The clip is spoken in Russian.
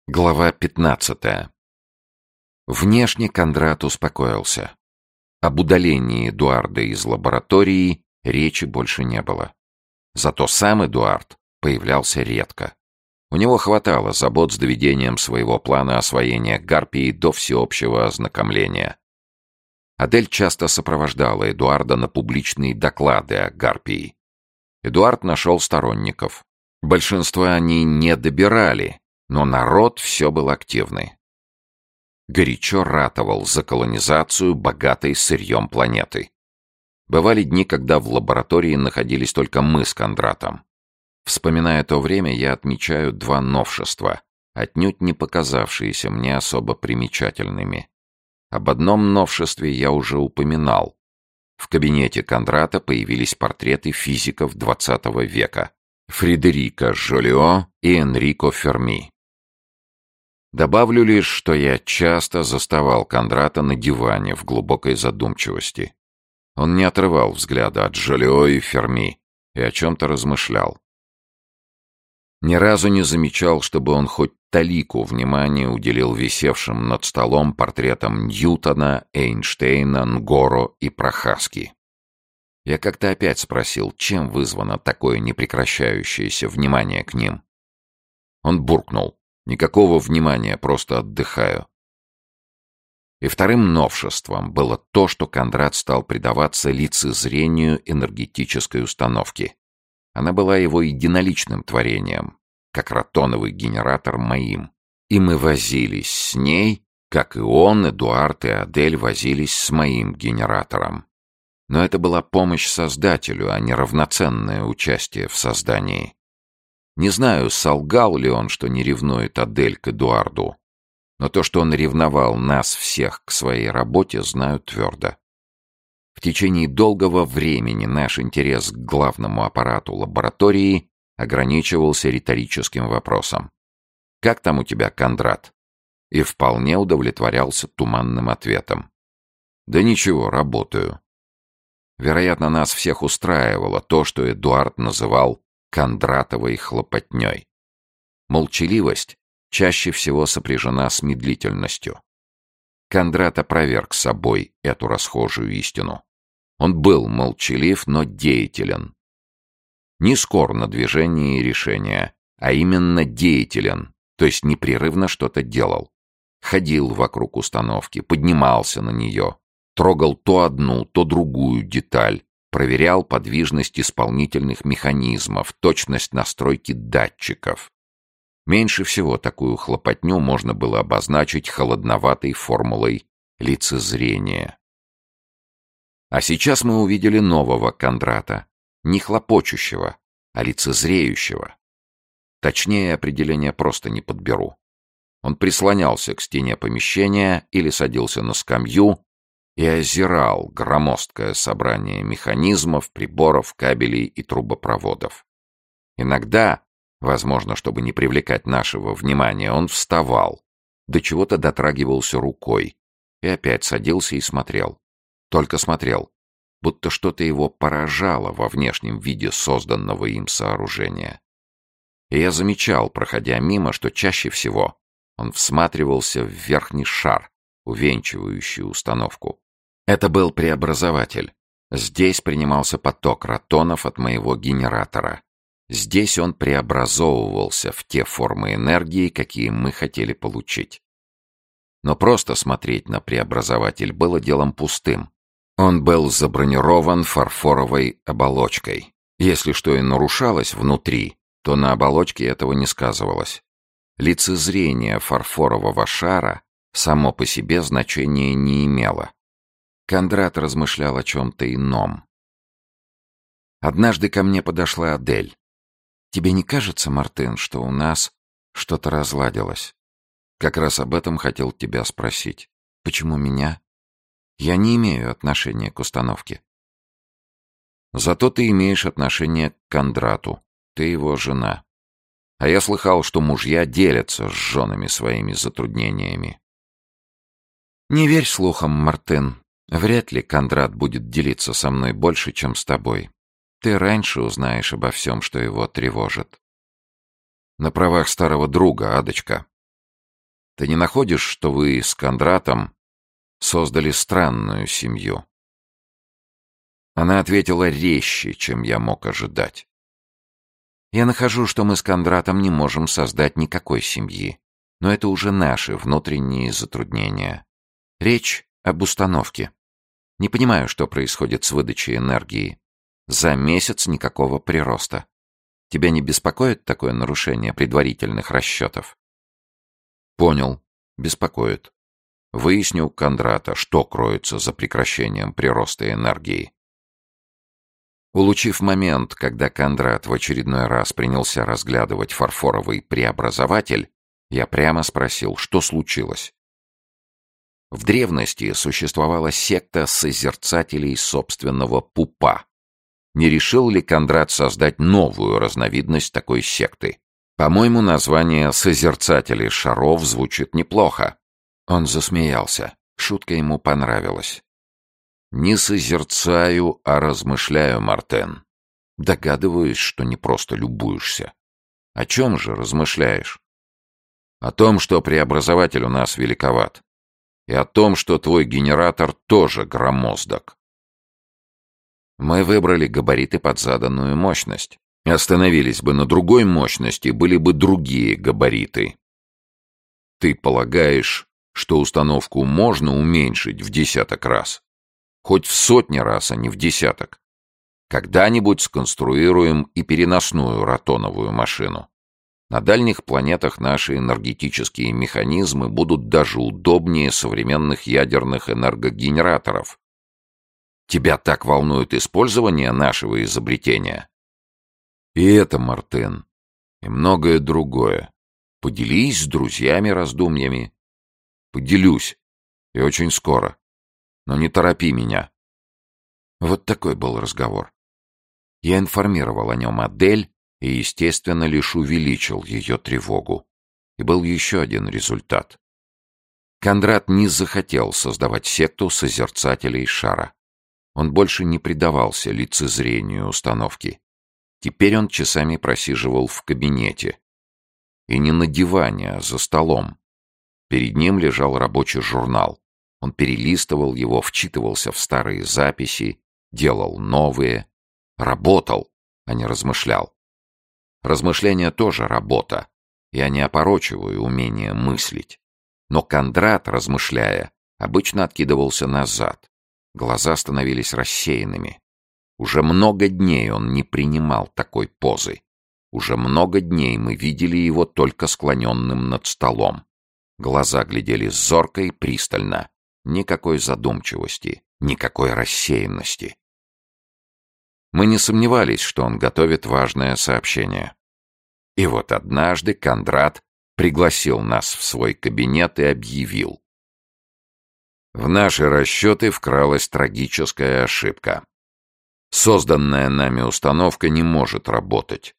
Глава 15. Внешне Кондрат успокоился. Об удалении Эдуарда из лаборатории речи больше не было. Зато сам Эдуард появлялся редко. У него хватало забот с доведением своего плана освоения Гарпии до всеобщего ознакомления. Адель часто сопровождала Эдуарда на публичные доклады о Гарпии. Эдуард нашел сторонников. Большинство они не добирали, но народ все был активный. Горячо ратовал за колонизацию богатой сырьем планеты. Бывали дни, когда в лаборатории находились только мы с Кондратом. Вспоминая то время, я отмечаю два новшества, отнюдь не показавшиеся мне особо примечательными. Об одном новшестве я уже упоминал. В кабинете Кондрата появились портреты физиков XX века — Фредерико Жолио и Энрико Ферми. Добавлю лишь, что я часто заставал Кондрата на диване в глубокой задумчивости. Он не отрывал взгляда от Жолио и Ферми и о чем-то размышлял. Ни разу не замечал, чтобы он хоть талику внимания уделил висевшим над столом портретам Ньютона, Эйнштейна, Нгоро и Прохаски. Я как-то опять спросил, чем вызвано такое непрекращающееся внимание к ним. Он буркнул: «Никакого внимания, просто отдыхаю». И вторым новшеством было то, что Кондрат стал предаваться лицезрению энергетической установки. Она была его единоличным творением, как ротоновый генератор моим. И мы возились с ней, как и он, Эдуард и Адель возились с моим генератором. Но это была помощь создателю, а не равноценное участие в создании. Не знаю, солгал ли он, что не ревнует Адель к Эдуарду, но то, что он ревновал нас всех к своей работе, знаю твердо. В течение долгого времени наш интерес к главному аппарату лаборатории ограничивался риторическим вопросом: «Как там у тебя, Кондрат?» И вполне удовлетворялся туманным ответом: «Да ничего, работаю». Вероятно, нас всех устраивало то, что Эдуард называл Кондратовой хлопотней. Молчаливость чаще всего сопряжена с медлительностью. Кондрат опроверг собой эту расхожую истину. Он был молчалив, но деятелен. Не скор на движение и решения, а именно деятелен, то есть непрерывно что-то делал. Ходил вокруг установки, поднимался на нее, трогал то одну, то другую деталь, проверял подвижность исполнительных механизмов, точность настройки датчиков. Меньше всего такую хлопотню можно было обозначить холодноватой формулой лицезрения. А сейчас мы увидели нового Кондрата, не хлопочущего, а лицезреющего. Точнее определения просто не подберу. Он прислонялся к стене помещения или садился на скамью и озирал громоздкое собрание механизмов, приборов, кабелей и трубопроводов. Иногда, возможно, чтобы не привлекать нашего внимания, он вставал, до чего-то дотрагивался рукой и опять садился и смотрел. Только смотрел, будто что-то его поражало во внешнем виде созданного им сооружения. И я замечал, проходя мимо, что чаще всего он всматривался в верхний шар, увенчивающий установку. Это был преобразователь. Здесь принимался поток ротонов от моего генератора. Здесь он преобразовывался в те формы энергии, какие мы хотели получить. Но просто смотреть на преобразователь было делом пустым. Он был забронирован фарфоровой оболочкой. Если что и нарушалось внутри, то на оболочке этого не сказывалось. Лицезрение фарфорового шара само по себе значения не имело. Кондрат размышлял о чем-то ином. Однажды ко мне подошла Адель. «Тебе не кажется, Мартын, что у нас что-то разладилось? Как раз об этом хотел тебя спросить. Почему меня? Я не имею отношения к установке». «Зато ты имеешь отношение к Кондрату. Ты его жена. А я слыхал, что мужья делятся с женами своими затруднениями». «Не верь слухам, Мартын. Вряд ли Кондрат будет делиться со мной больше, чем с тобой. Ты раньше узнаешь обо всем, что его тревожит». «На правах старого друга, Адочка. Ты не находишь, что вы с Кондратом создали странную семью?» Она ответила резче, чем я мог ожидать. «Я нахожу, что мы с Кондратом не можем создать никакой семьи, но это уже наши внутренние затруднения. Речь об установке. Не понимаю, что происходит с выдачей энергии. За месяц никакого прироста. Тебя не беспокоит такое нарушение предварительных расчетов?» «Понял. Беспокоит. Выясню у Кондрата, что кроется за прекращением прироста энергии». Улучив момент, когда Кондрат в очередной раз принялся разглядывать фарфоровый преобразователь, я прямо спросил, что случилось. В древности существовала секта созерцателей собственного пупа. Не решил ли Кондрат создать новую разновидность такой секты? По-моему, название «Созерцатели шаров» звучит неплохо. Он засмеялся. Шутка ему понравилась. «Не созерцаю, а размышляю, Мартен. Догадываюсь, что не просто любуешься. О чем же размышляешь? О том, что преобразователь у нас великоват. И о том, что твой генератор тоже громоздок. Мы выбрали габариты под заданную мощность. Остановились бы на другой мощности, были бы другие габариты. Ты полагаешь, что установку можно уменьшить в 10 раз? Хоть в 100 раз, а не в 10. Когда-нибудь сконструируем и переносную ротоновую машину. На дальних планетах наши энергетические механизмы будут даже удобнее современных ядерных энергогенераторов. Тебя так волнует использование нашего изобретения? И это, Мартен, и многое другое. Поделись с друзьями раздумьями. Поделюсь. И очень скоро. Но не торопи меня. Вот такой был разговор. Я информировал о нем Адель и, естественно, лишь увеличил ее тревогу. И был еще один результат. Кондрат не захотел создавать секту созерцателей шара. Он больше не предавался лицезрению установки. Теперь он часами просиживал в кабинете. И не на диване, а за столом. Перед ним лежал рабочий журнал. Он перелистывал его, вчитывался в старые записи, делал новые. Работал, а не размышлял. Размышление тоже работа. Я не опорочиваю умение мыслить. Но Кондрат, размышляя, обычно откидывался назад. Глаза становились рассеянными. Уже много дней он не принимал такой позы. Уже много дней мы видели его только склоненным над столом. Глаза глядели зорко и пристально. Никакой задумчивости, никакой рассеянности. Мы не сомневались, что он готовит важное сообщение. И вот однажды Кондрат пригласил нас в свой кабинет и объявил. В наши расчеты вкралась трагическая ошибка. Созданная нами установка не может работать.